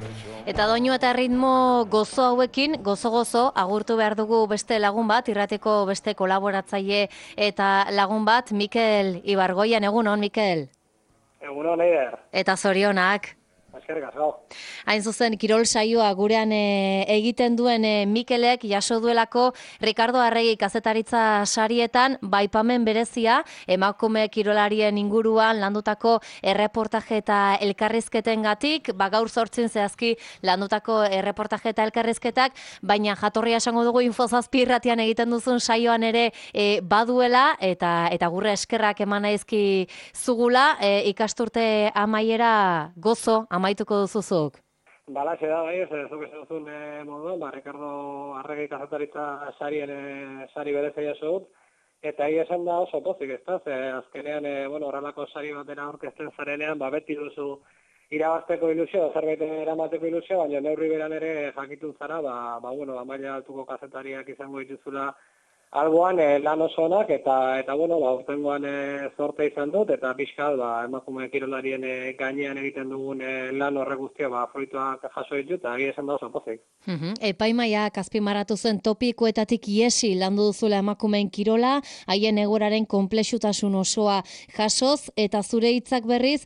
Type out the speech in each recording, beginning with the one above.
Eta doinu eta ritmo gozo hauekin, gozo-gozo, agurtu behar dugu beste lagun bat, irrateko beste kolaboratzaile eta lagun bat, Mikel Ibargoien. Egunon, Mikel? Egunon, Eider. Eta zorionak. Eskerrik asko. Hain zuzen, kirol saioa gurean egiten duen Mikelek jaso duelako Ricardo Arregi kazetaritza sarietan baipamen berezia, emakume kirolarien inguruan landutako erreportaje eta elkarrizketengatik, gaur 8 zehazki landutako erreportaje eta elkarrizketak, baina jatorria esango dugu Info7 irratian egiten duzun saioan ere baduela, eta gure eskerrak eman naizki zugula, ikasturte amaiera gozo amaituko duzuzuk. Balaxe da, bai, zuk esan duzun moduan, Ricardo Arregi kazetaritza sari berezia jaso dut, eta esan da oso pozik, ezta? Azkenean, horrelako sari batera aurkezten zarenean, beti duzu irabazteko ilusio, zerbait eramateko ilusio, baina neurri beran ere jakitun zara, maila altuko kazetariak izango dituzula alboan lan oso onak, eta urtengoan zorte izan dut, eta pixkat emakume kirolarien gainean egiten dugun lan horre guztia fruituak jaso ditut, eta esan da oso pozik. Epaimaiak azpimarratu zen topikoetatik iesi landu duzula emakumeen kirola, haien egoeraren konplexutasun osoa jasoz, eta zure hitzak berriz,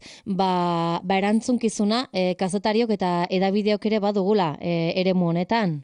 erantzunkizuna kazetariok eta edabideok ere badugula eremu honetan.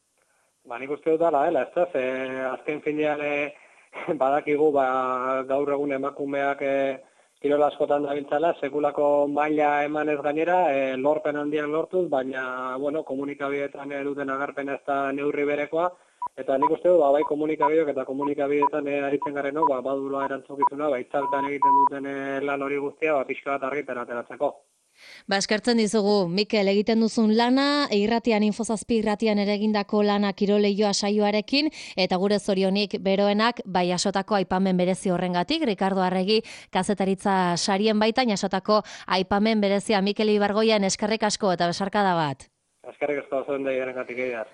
Nik uste dut ala, azken finean badakigu gaur egun emakumeak kirola askotan dabiltzala, sekulako maila emanez gainera, lorpen handian lortuz, baina komunikabideetan duten agerpen ez da neurri berekoa, eta nik uste dut bai komunikabideok eta komunikabideetan aritzen garenok badula erantzukizuna, itzaltan egiten duten lan hori guztia pixka bat argitara ateratzeko. Eskertzen dizugu, Mikel, egiten duzun lana, irratian Info7 irratian ere egindako lana kiroleioa saioarekin, eta gure zorionik beroenak, jasotako aipamen berezi horrengatik, Ricardo Arregi kazetaritza sarien baitan, jasotako aipamen berezia Mikel Ibargoien eskerrik asko eta besarkada bat. Eskerrik asko zuen da irengatik egin.